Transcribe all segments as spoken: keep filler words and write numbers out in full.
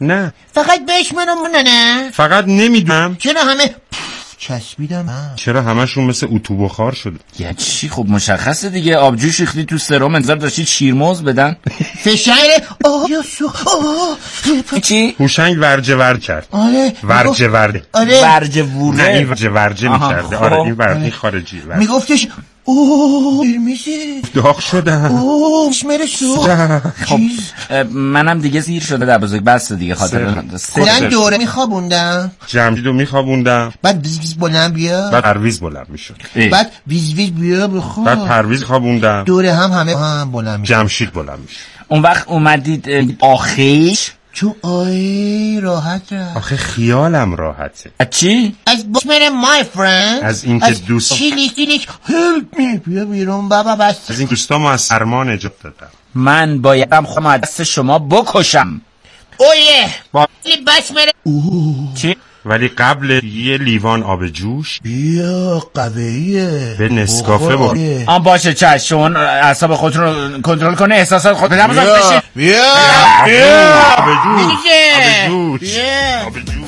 نه فقط بهش منم نه نه فقط نمیدونم چرا همه چسبیدم. چرا همشون مثل اتو بخار شده؟ یعنی چی؟ خب مشخصه دیگه، آبجوش ریختی تو سرم، انتظار داشتید شیرموز بدن. فشار آه یا سو آه چی؟ هوشنگ ورجه ور کرد. آره ورجه ورده. آره ورجه ووره. نه این ورجه ورجه میکرده. آره این ورجه خارجی. میگفتش اوه قرمزه داغ شدن. اوه شمره سو. خب منم دیگه زیر شده در بزرگ، بس دیگه خاطر کلن دوره میخوابوندم، جمشیدو میخوابوندم، بعد ویز ویز بلند بیا، بعد پرویز بلند میشد، بعد ویز ویز بیا بخواب، بعد پرویز خوابوندم، دوره هم همه هم بلند میشد، جمشید بلند میشد. اون وقت اومدید آخیش تو آی راحت را. آخه خیالم راحته. از چی؟ از باشمره مای فرند، از اینکه دوست چیلی چیلی هلپ می بیا بیرون بابا بس. از این دوستامو از سرما نجات دادم. من بایدم خودم دست شما بکشم. اوه با... باشمره چی؟ ولی قبل یه لیوان آب جوش بیا قویه به نسکافه با آن باشه چشم، شما اعصاب خودتون رو کنترل کنه، احساسات خودتون رو بیا بشین. بیا آب جوش آب جوش آب جوش.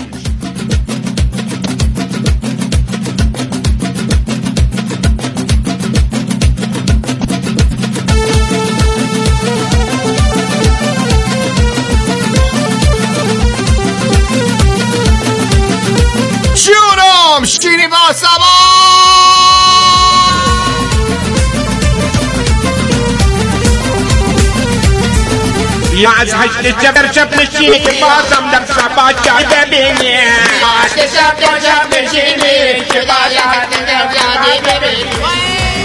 شورم شیرینی با سبا یا از هشت شب شب نشینی که بازم در سبا جای ببینی، هشت شب شب نشینی که بازم در جای ببینی.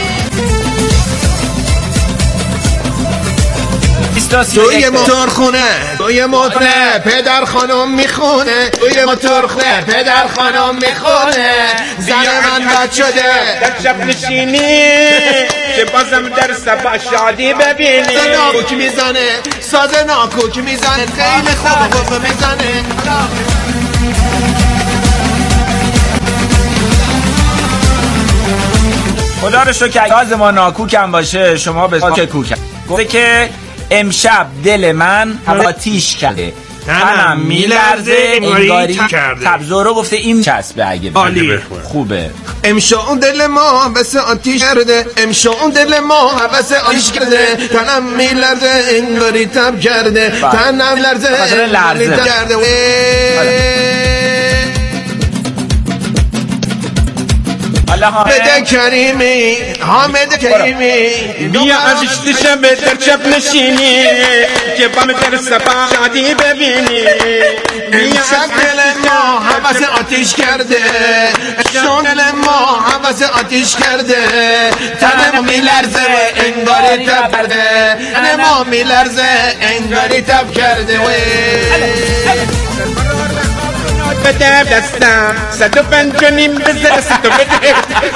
توی موتور خونه توی موتور پدر خانم میخونه، توی موتور خونه پدر خانم میخونه، زن من بد شده در شب نشینی که بازم در سبا شادی ببینی. ساز ناکوک میزنه، ساز ناکوک میزنه، خیلی خوب خوب میزنه. خدا رو شکر گاز ما ناکوکم باشه، شما به که کوکم. گفته که امشب دل من آتیش کرده، تنم میلرزه انگاری تبزورو گفته این چسبه اگه عالی خوبه. امشب دل ما واسه آتیش کرده، امشب دل ما واسه آتیش کرده، تنم میلرزه انگاری تب کرده، تنم لرزه انگاری تب کرده. حامد کریمی حامد کریمی بیا از هشت شب در شب نشینی که بام در سبا شادی ببینی. امشب دل ما حوث آتیش کرده، شون دل ما حوث آتیش کرده، تن میلرزه انگاری تب کرده، تن ما میلرزه انگاری تب کرده. بده دستم صد و پنج و نیم بزر صد و بده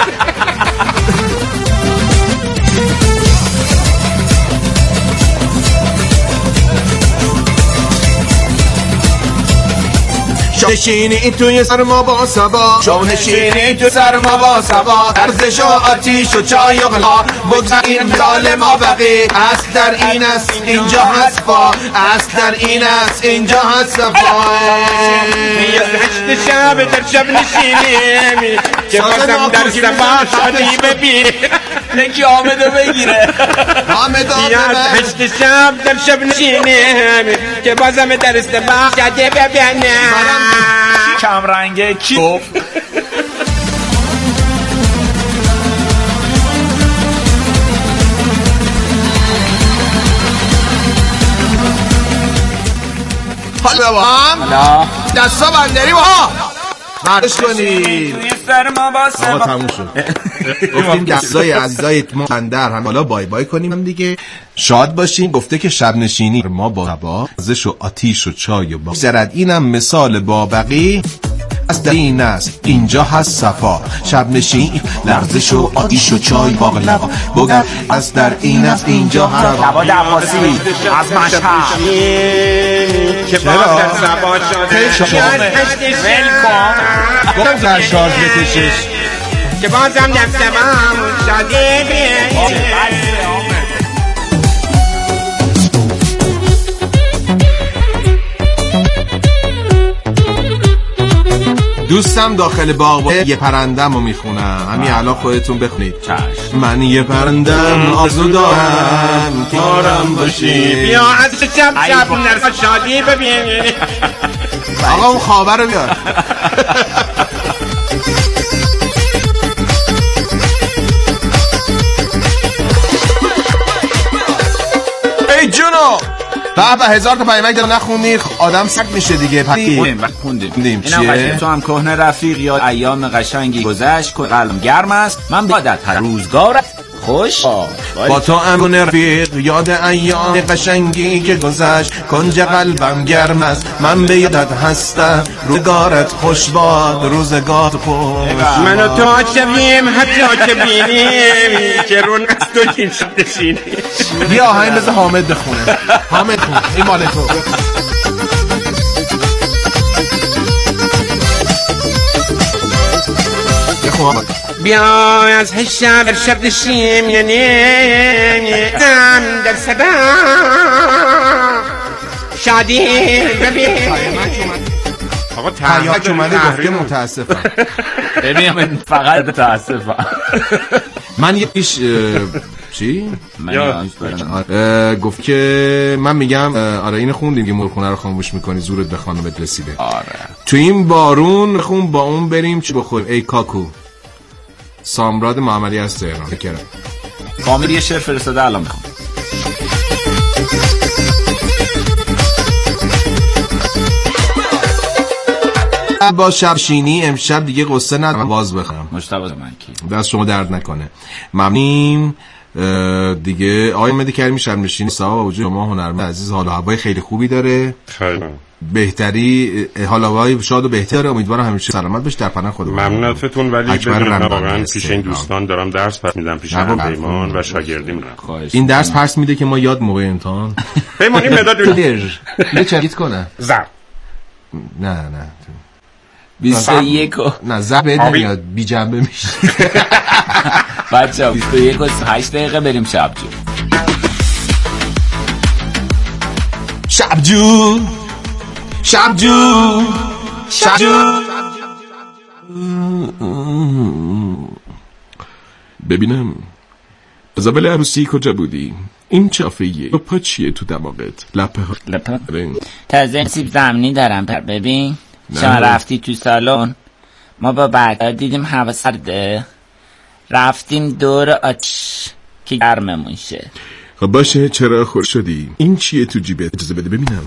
شونشینی توی سرما با سبا، شونشینی تو سرما با سبا، ارزش و آتیش و چای و غلا، بگذار این سال ما بقی، اصل در این است اینجا هست با، اصل در این است اینجا هست با. بیا هشت شب در شب نشینی که بازم در سبا شادی ببینی. نکی آمدو بگیره. بیا هشت شب در شب نشینی که بازم در سبا شادی ببینی. کم رنگه کی گفت؟ حالا با هم دستا بندری با مردش کنید. آقا تموم شد. گفتیم دستای عزیزای ما بندر هم حالا بای بای کنیم هم دیگه، شاد باشیم. گفته که شب نشینی ما با سبا، ارزش و آتیش و چای و با زرد، اینم مثال با بقی، از در این است اینجا هست صفا، شب نشین لرزش و آتیش و چای باقلوا، بگم از در این است اینجا هست لبا دواسی از مشهد که باز در سبا شاده ویلکام گفتم در شارژ بکشش که بازم در سبا شادی ببینی. دوستم داخل باغ با یه پرندم رو میخونم همین الان خودتون بخونید. من یه پرندم آرزو دارم کارم باشی بیا از شب شب نرس شادی ببین. آقا اون خوابه رو بیار. ای جونو بابا هزار تا پیامک دارم نخونی آدم سگ میشه دیگه. خوندیم خوندیم اینم تو هم کهنه رفیق یا ایام قشنگی گذشت قلبم گرم است من یادت هر روزگارت خوش با تو امون رفیق یاد ایام قشنگی که گذشت کنج قلبم گرم است من به یادت هستم روزگارت خوش باد روزگارت خوش من و تو عاشقیم حتی که بینیم که رون از تو چین شده شینیم. بیا آهنگ بذار حامد بخونه. حامد خون این مال تو. بیا از هشم شب دشیم یعنی دم در صدا شادی ببین. آقا تریاک اومده گفته متاسفم. ببین فقط متاسفم. من یه پیش چی؟ من گفت که من میگم آره اینو خوندیم که مرخونه رو خاموش میکنی زورت به خانمت رسیده. آره تو این بارون خون با اون بریم چی بخوریم ای کاکو. سامراد محمدی از تهران. فکرم کامل یه شعر فرستاده الان میخوام. با شبشینی امشب دیگه قصه ندارم باز بخورم. مجتبی زمانکی دست شما درد نکنه. ممنونیم دیگه. آقای مهدی کریمی شبنشینی صاحب وجود شما هنرمند عزیز حال و هوای خیلی خوبی داره. خیلی بهتری حال و هوای شاد و بهتر. امیدوارم همیشه سلامت باشی در پناه خدا. ممنونتون. ولی بدون واقعا پیش این دوستان دارم درس پس میدم پیش پیمان و شاگردیم. این درس پس میده که ما یاد موقع امتحان پیمان این مداد یه چگیت کنه زب نه نه بیست و یک نه زب نمیاد بی جنبه میشه. بچه بیست و یک و هشت دقیقه بریم شبجو. شبجو شبجو شبجو ببینم زبل عروسی کجا بودی؟ این چافهیه پا چیه تو دماغت؟ لپه ها لپه تازه سیب زمینی دارم پر ببین. شما رفتی تو سالن ما با بعد دیدیم هوا سرده رفتیم دور آتش که گرممون شه. خب باشه چرا خور شدی؟ این چیه تو جیبت؟ اجازه بده ببینم.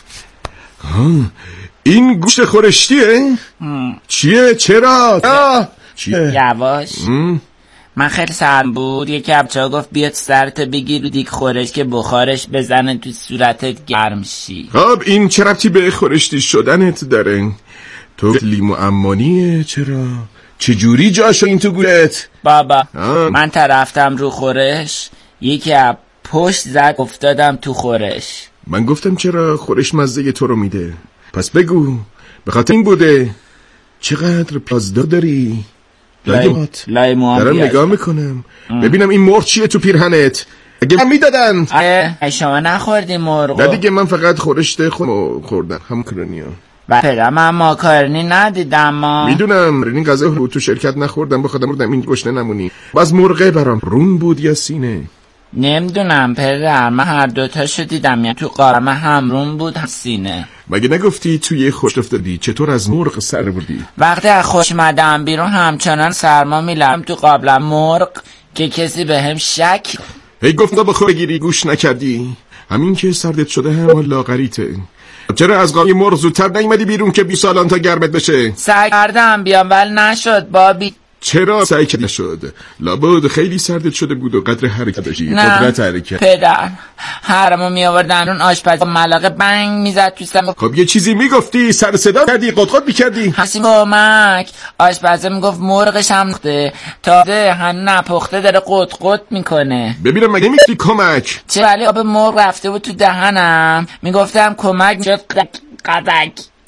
ها این گوشت خورشتیه؟ چیه چرا؟ چیه؟ یواش من خیلی سرم بود یکی بچه ها گفت بیاد سرت بگیر رو دیگ خورش که بخارش بزنه تو صورتت گرم شی. خب این چه ربطی به خورشتی شدنت داره؟ تو لیمو امانیه چرا؟ چجوری جاشو این تو گولت؟ بابا آه. من طرفتم رو خورش یکی از پشت زد افتادم تو خورش. من گفتم چرا خورش مزه تو رو میده؟ پس بگو به خاطر این بوده. چقدر پلازدا داری؟ لایمات دارم نگاه میکنم ام. ببینم این مرغ چیه تو پیرهنت. اگه من میدادن ای شما نخوردی مرغ؟ نه دیگه من فقط خورشت خودم خوردم هم کرونیا و پدر من ماکارونی ندیدم. ما میدونم این غذا رو تو شرکت نخوردم بخاطر مردم این گشنه نمونی. باز مرغه برام رون بود یا سینه؟ نمیدونم پدر من هر دوتاشو دیدم یعنی تو قارم هم رون بود هم سینه. مگه نگفتی توی خوش افتادی؟ چطور از مرغ سر بردی؟ وقتی از خوش مدام بیرون همچنان سرما میلم تو قابلم مرغ که کسی به هم شک. هی گفتم بخور بگیری گوش نکردی. همین که سردت شده هم لاغریته. چرا از قابل مرغ زودتر نیومدی بیرون که بیست سالان تا گرمت بشه؟ سعی کردم بیام ولی نشد بابی. چرا سعی کردی نشد؟ لابد خیلی سردت شده بود و قدر حرکت داشتی. قدرت حرکت. پدر هرمو می آوردن اون آشپز ملاقه بنگ میزد تو سم. خب یه چیزی میگفتی سر صدا کردی قدقد میکردی. حسی کمک آشپزه میگفت مرغش هم نخته تازه هن نپخته داره قدقد میکنه. ببینم مگه میگفتی کمک؟ چه ولی آب مرغ رفته بود تو دهنم میگفتم کمک میشد قدک. آ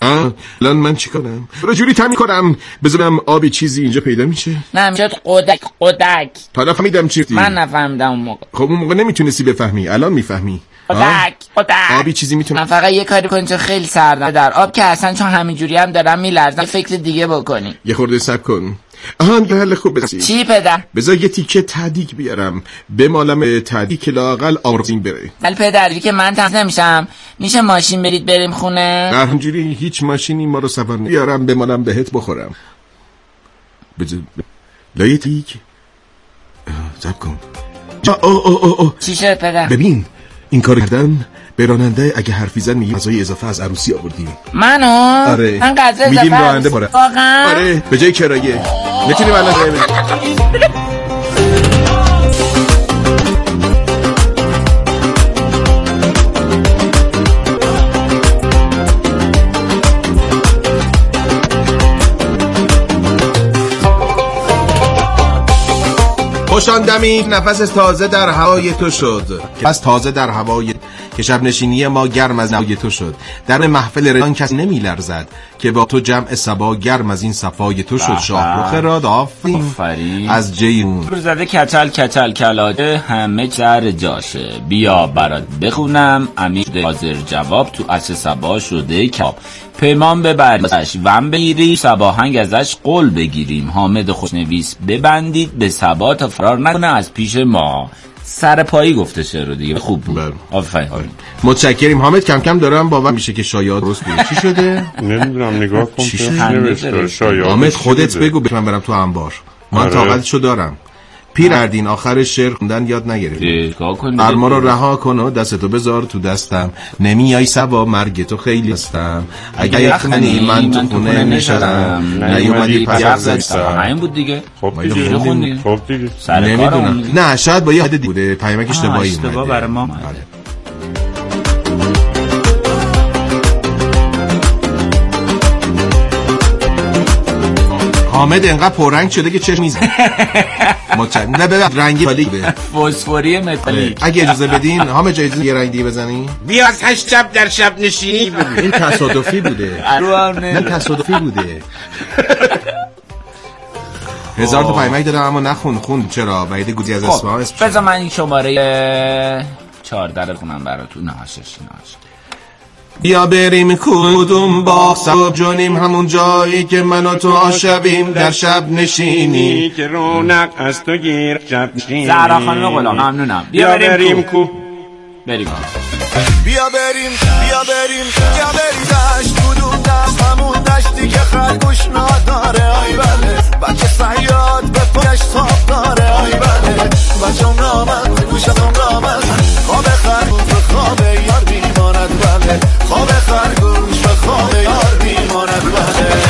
ها الان من چی کنم؟ برو جوری تمی کنم بذارم آبی چیزی اینجا پیدا میشه. نه میشد قدک قدک. حالا فهمیدم چی؟ من نفهمیدم اون موقع. خب اون موقع نمیتونستی بفهمی، الان میفهمی. قدک قدک. آبی چیزی میتونم. فقط یه کاری کنی، چون خیلی سردم در آب که اصلا، چون همینجوری هم دارم میلرزم. فکر دیگه بکنی. یه خورده صبر کن. آهان به حل خوب بسی. چی پدر؟ بذار یه تیکه تهدیگ بیارم بمالم تهدیگ که لااقل آرزین بره. ولی پدری که من تحت نمیشم، میشه ماشین برید بریم خونه؟ نه همجوری هیچ ماشینی ما رو سفر نمیارم بمالم بهت بخورم. بذار لایه تیگ صبر کن. اوه اوه اوه اوه. چی شد پدر؟ ببین این کار کردن به راننده اگه حرفی زن میگیم غذای اضافه از عروسی آوردیم. منو؟ آره من غذا اضافه میدیم راننده باره. واقعا؟ آره به جای کرایه میتونیم الان بریم. خوشاندمی نفس تازه در هوای تو شد، نفس تازه در هوای که شب نشینی ما گرم از هوای تو شد. در محفل رضان کسی نمی لرزد که با تو جمع صبا گرم از این صفای تو شد. شاهرخ راد آفرین از جیون زده کچل کچل کلاده همه سر جاشه. بیا برات بخونم امیر حاضر جواب تو اصل صبا شده کباب. پیمان ببریش وم بگیری صباهنگ ازش قول بگیریم. حامد خوشنویس ببندید به صبا تا فرار نکنه از پیش ما. سر پایی گفته شعر رو دیگه خوب بود. آفرین. متشکریم حامد. کم کم دارم باور میشه که شایعات درست بود. چی شده؟ نمیدونم نگاه کن چی نوشته شایعات. حامد خودت بگو من برم تو انبار. من طاقتشو دارم. پیرردین آخر شعر خوندن یاد نگرفت. فرما رو رها کن و دستتو بذار تو دستم. نمیای سبا مرگ تو خیلی هستم. اگه یخنی من تو خونه نشدم. نیومدی پس زدم. همین بود دیگه. خب دیگه خوندیم. خب دیگه نمیدونم. نه شاید با یه حد دیگه بوده. پیامک اشتباهی اومده. اشتباه برای ما. حامد انقدر پررنگ شده که چشم میزنه. متشکرم. نه ببین رنگی خالی به فسفوری متالیک. اگه اجازه بدین حامد جای یه رنگ دیگه بزنی. بیا از هشت شب در شب نشینی. این تصادفی بوده. نه تصادفی بوده. هزار تا پیامک دادم اما نخون. خوند چرا؟ وحید گوزی از اصفهان. بذار من این شماره چهارده رو کنم براتون. نهاشش نهاش. بیا بریم کدوم باغ صبح جانیم همون جایی که من و تو عاشقیم در شب نشینی که رونق از تو گیر شب نشینی. زهرا خانم غلام ممنونم. بیا بریم کو بریم بیا بریم بیا بریم بیا بریم دشت کدوم دشت همون دشتی که خرگوش نداره. آی بله بچه صیاد به پایش تاب داره. آی بله بچه امرامد گوشت امرامد خواب خرگوش به خواب یار بیماند. بله خواب خرگوش به خواب یار بیماند. بله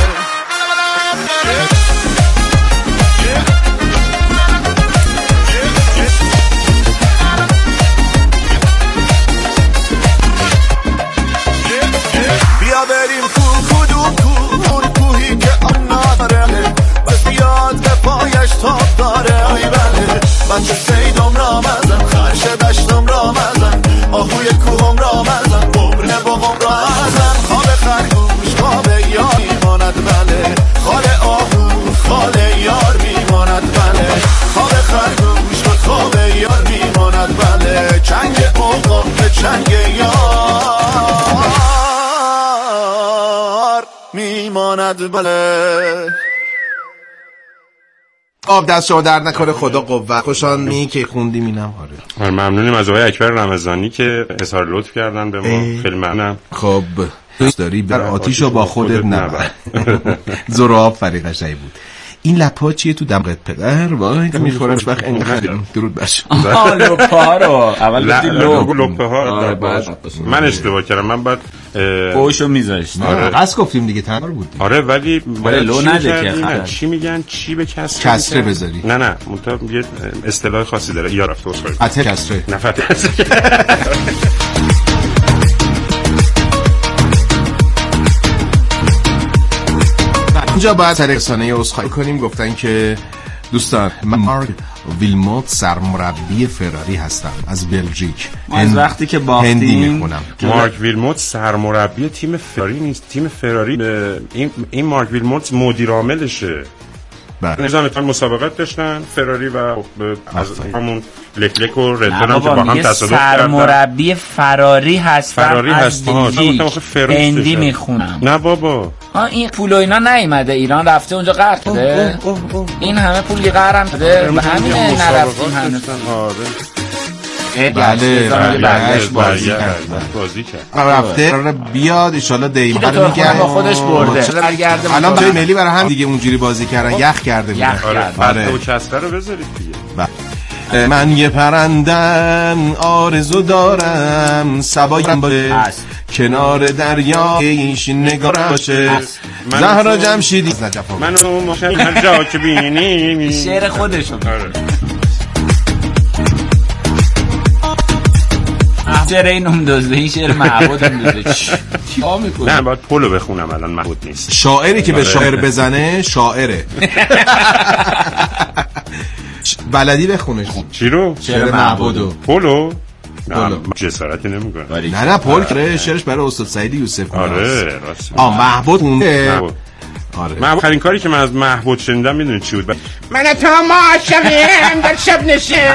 بیا بریم کو کدوم کو اون کوهی که آن نداره. بس یاد به پایش تاب داره. آی بله بچه سیدم را مزن خرش دشتم را مزن آهوی کوهم را مزن ببرنه بابم را مزن. خواب خرگوش خواب یار میماند. بله خال آهو خال یار میماند. بله خواب خرگوش به خواب یار میماند. بله چنگ اوقا به چنگ یار میماند. بله آب دست شما درد نکنه. خدا قوت. خوشان می که خوندیم اینم. آره ممنونیم از آقای اکبر رمضانی که اظهار لطف کردن به ما. خیلی ممنونم. خب دوست داری بر آتیشو با خودت نبر. زراب فریقش بود. این لپا چیه تو دمغت پدر؟ وای میخورمش وقت اینقدر درود باشه. آه لپه ها رو اول گفتی لپه ها. من اشتباه کردم. من بعد فوشو میذاشتم. آره قصد گفتیم دیگه تنار بود. آره ولی لو نده که چی میگن چی به کسره کسره بذاری. نه نه منتها یه اصطلاح خاصی داره. یا رفت واسه فتح کسره. نه فتح. اینجا باید سر رسانه عذرخواهی کنیم. گفتن که دوستان، من مارک ویلموت سرمربی فراری هستم از بلژیک. از وقتی که باختیم مارک ویلموت سرمربی تیم فراری نیست. تیم فراری این این مارک ویلموت مدیر عاملشه. نظامتان مسابقات داشتن فراری و از همون لکلک و ردبول هم که با هم تصادف کردن. سرمربی فراری هست. فراری هست. بندی میخونم. نه بابا. آه این پول و اینا نیومده ایران، رفته اونجا قرض داده. این همه پول قرض هم داده. به همین نرفتیم هنوز. بله برگشت بازی کرد بازی کرد رفته قراره بیاد ان شاءالله دیمار رو میگه با خودش برده. برگرده الان برای ملی برای هم دیگه اونجوری بازی کردن، یخ کرده بودن. آره و کسره رو بذارید دیگه. من یه پرندن آرزو دارم سبایم باشه کنار دریایش نگارم باشه. زهرا جمشیدی منو ماشن هر جا که بینی شعر خودشون. شعر این هم دزده، این شعر معبود هم دزده. چی ها میکنی؟ نه باید پولو بخونم، الان معبود نیست. شاعری که به شاعر بزنه شاعره. بلدی بخونش. چی رو؟ شعر معبودو. پولو؟ نه جسارتی نمیکنم. نه نه پول که شعرش برای استاد سعید یوسف. آره راست. آه محبود خونده. آره. محبود خرین کاری که من از محبود شنیدم میدونی چی بود؟ من تا ما شبیم در شب نشه.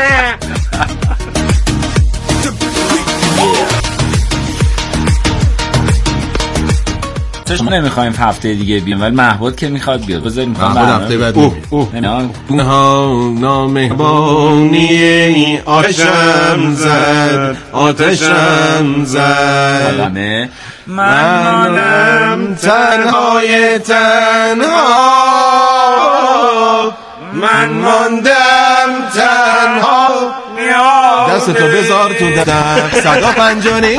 ما نمیخوایم هفته دیگه بیام ولی محبود که میخواد بیاد. بذاریم محبود هفته بعد اوه اوه ها نامهربانی آتشم زد آتشم زد منم تنهای تنها من ماندم تنها دستتو بذار تو دست صدا پنجانه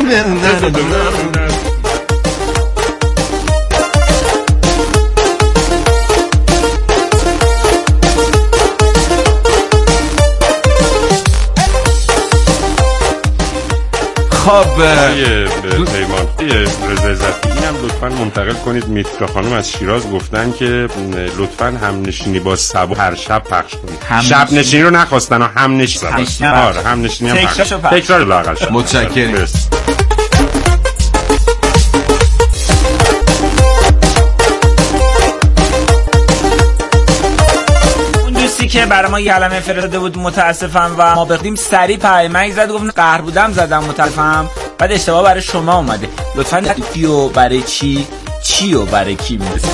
خب پیمان رضا ظفی اینم لطفاً منتقل کنید. میترا خانم از شیراز گفتن که لطفاً همنشینی با سبو هر شب پخش کنید. شب نشینی رو نخواستن و همنشینی. آره همنشینی هم پخش. تکرار لااقل شد. متشکرم. که برای ما یه کلمه فرستاده بود متاسفم و ما بخدیم سریع پیامک زد گفت قهر بودم زدم متاسفم، بعد اشتباه برای شما اومده. لطفاً کیو برای چی چیو برای کی می‌رسید؟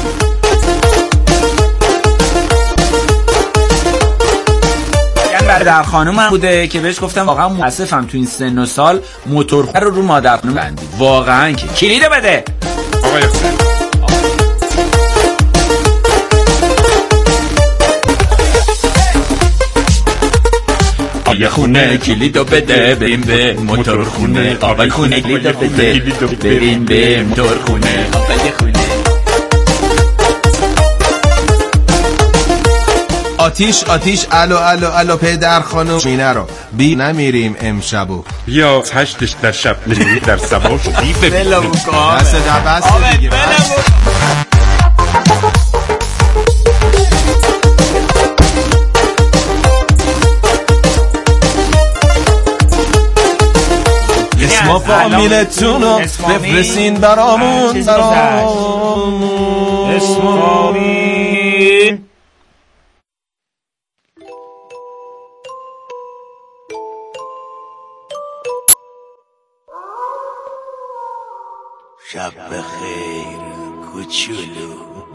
یعنی برای در خانومم بوده که بهش گفتم واقعا متاسفم تو این سن و سال موتور رو رو مادر خانوم بندید. واقعا که کلید بده آقای حسین. آقای خونه کلیدو بده بریم به موتور خونه. آقای خونه کلیدو بده بریم به موتور خونه. آقای خونه آتیش آتیش الو الو الو پدر خانم مینه رو بی نمیریم امشبو یا هشتش در شب در سبا شدی بلو بکن دست در بسته دیگه اسم فامیلتون رو بفرستین برامون برامون اسم فامیل. شب بخیر کوچولو.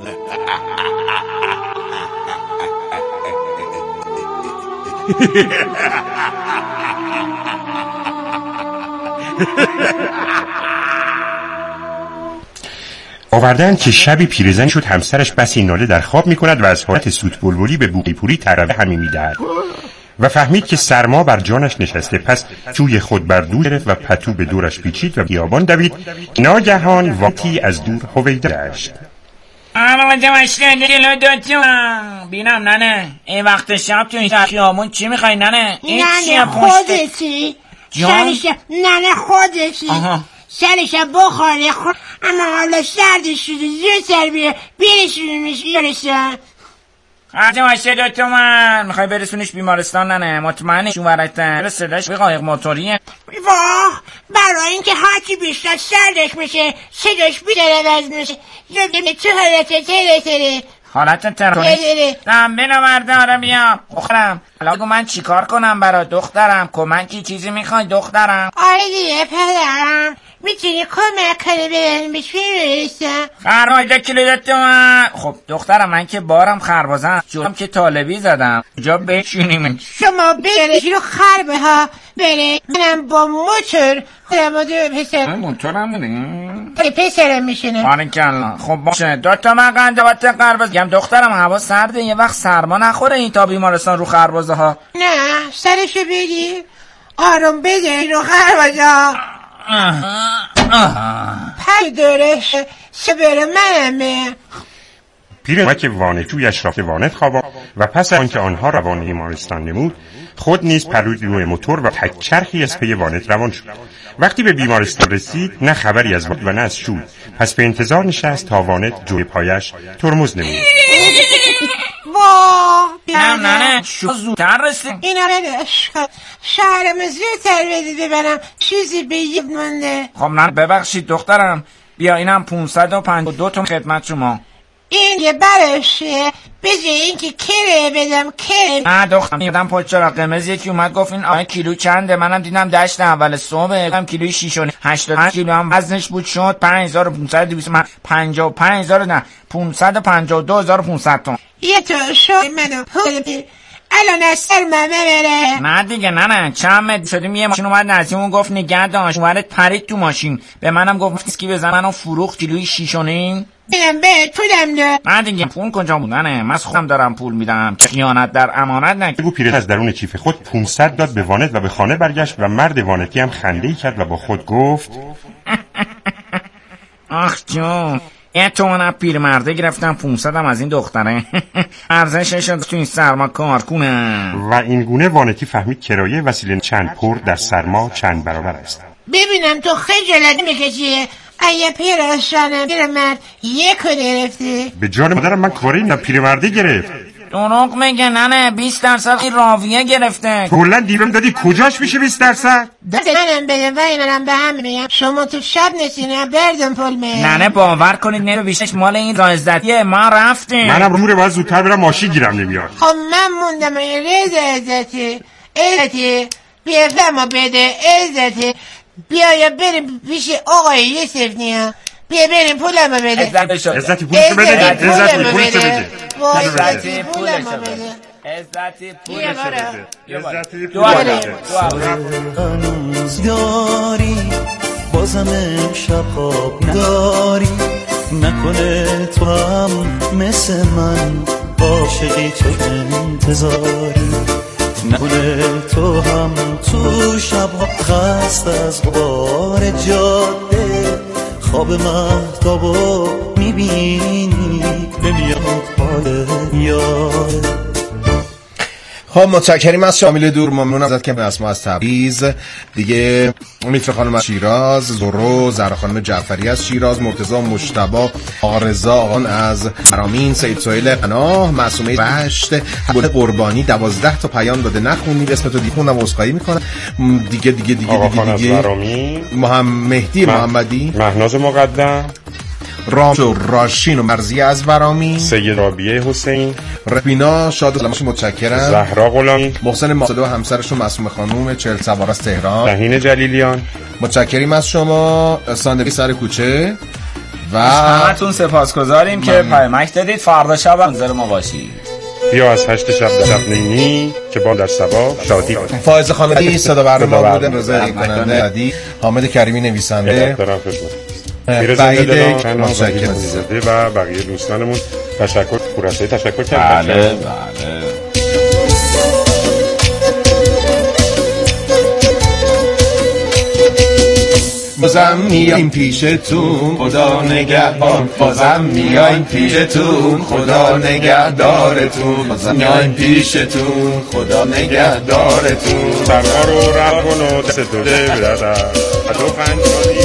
آوردن که شبی پیرزن شد همسرش بسی ناله در خواب میکند و از حالت سوت بلبلی به بوقی پوری ترانه همی میدهد و فهمید که سرما بر جانش نشسته. پس جوی خود بر دور گرفت و پتو به دورش پیچید و بیابان دوید. ناگهان واقعی از دور هویدا داشت. اما جوشتن جلو دوتون بینم ننه این وقت شب تو این خیابون چی میخوای ننه؟ این ننه خودتی سرش ننه خودتی سرش بخوره خود اما حالا سردش شده زیر سر بیره بیرش بیرش بیرسن. خرج باشه دو تومن. میخوای برسونش بیمارستان؟ نه مطمئنش اون ورکتن صداش به قایق موتوریه. واه برای اینکه هرچی بیشتر سردش میشه صداش بیشتر عوض میشه. یه تو حالت تره تره حالت تره دم مرده. آره بیام دخترم. حالا من چیکار کنم برای دخترم؟ کمکی چیزی میخوای دخترم؟ آره دیگه پدرم میتونی کمک کنی به بیشتر برسم. خرمایده کلیدت تومن. خب دخترم من که بارم خربازم جورم که طالبی زدم جا بچینیم. شما بره جلو خربه ها بره. منم با موتور خودم دو پسر موتورم داریم پسرم میشنه. بارکالله. خب باشه دو تومن قنجبات خرباز. گم دخترم هوا سرده یه وقت سرما نخوره این تا بیمارستان رو خربازه ها. نه سرشو بگیر آروم بده رو خربازه ها. پای دورش سبر منمه. پیرمرد وانتویش را که وانت خوابا و پس آنکه آنها روان بیمارستان نمود خود نیز پرید روی موتور و تک چرخی از پی وانت روان شد. وقتی به بیمارستان رسید نه خبری از وانت و نه از شور. پس به انتظار نشست تا وانت جوی پایش ترمز نمود. واه نه نه نه شو زودتر رسیم. اینا بدش شهرم زودتر بدید ببرم چیزی به ید منده. خب نه ببخشید دخترم بیا اینم پونصد و پنجاه و دو تومن خدمت شما. این یه برشه بجه این که کره بدم کره. نه دخترم یادم پشت چراغ قرمز یکی اومد گفت این آیا کیلو چنده؟ منم دیدم دشت اول صبح هم کیلوی شیش و هشتاد و پنج کیلو هم وزنش بود شد پنج هزار و پانصد و دویست. من پنجاه و پنج هزار نه پانصد و پنجاه و دو هزار و پانصد تومن. یه تو شو منو الان از سر من بره. نه دیگه نه نه چند متر شدیم یه ماشین اومد نزدیمون گفت نگه داشت اومد پرید تو ماشین به منم گفت اسکی بزن منو فروخت کیلوی شیش و نیم. بینم به پولم ده. نه دیگه پول کجا بودنه؟ من خودم دارم پول میدم. خیانت در امانت نکن. بگو پیرت از درون کیف خود پانصد داد به وانت و به خانه برگشت و مرد وانتی هم خنده‌ای کرد و با خود گفت آخ جون یه تومن پیرمرده گرفتم پانصد هم از این دختره. ارزشش تو این سرما کار کنم. و این گونه وانتی فهمید کرایه وسیله چند پر در سرما چند برابر است. ببینم تو خجالت میکشی اگه پیرشانم پیرمرد یکو گرفتی. به جان مادرم من کاری نه پیرمرده گرفت. دروغ میگه نه نه بیست درصد این راویه گرفته. کلا دیرم دادی کجاش میشه بیست درصد؟ دست منم بده و اینم به هم میگم شما تو شب نشینه بردم پول می. نه نه باور کنید نه بیشتش مال این رازدتیه ما رفتیم. منم روموره باید زودتر برم ماشین گیرم نمیاد. خب من موندم این رضا عزتی عزتی بیا فهمو بده عزتی بیا یا بریم پیش آقای یوسف نیا بیا بریم پولمو بده. عزتی پولشو بده. عزتی پولشو بده. عزتی پولشو بده. عزتی پولشو بده. عزتی پولشو بده. بازم امشب خواب نداری نکنه تو هم مثل من عاشقی تو انتظاری نکنه تو هم تو شبها خست از غبار جاده خواب مهتابو میبینی نمیاد پای یاده. خب متشکریم از شامل دور ممنون ازت که اسما از تبریز دیگه میفر خانم از شیراز زورو زهرا خانم جعفری از شیراز مرتضی مجتبی آرزا آقان از فرامین سید سهیل قناه معصومه رشت گل قربانی دوازده تا پیام داده نخونید اسم تو دیگه عذرخواهی میکنم دیگه دیگه دیگه آقا دیگه دیگه محمد مهدی محمدی مهناز مقدم رام و راشین و مرزی از برامی سید رابیه حسین ربینا شاد سلامش متشکرم زهرا غلامی محسن ماسلو و همسرشون معصومه خانوم چهل سوار از تهران شاهین جلیلیان متشکریم از شما ساندویچ سر کوچه و همتون سپاسگزاریم که پیامک دادید. فردا شب منتظر ما باشید. بیا از هشت شب در شب نینی که با در صبا شادی بود. فائز خانمی صدا برنامه بوده رضا کننده عدی حامد کریمی نویسنده بعید متشکرم و بقیه دوستانمون تشکر پورسه تشکر کردم. بله بله بازم میایم پیشتون خدا نگهبان بازم میایم پیشتون خدا نگهدارتون بازم میایم پیشتون خدا نگهدارتون سرما رو رفت کن و دست تو ده بدردن و تو خند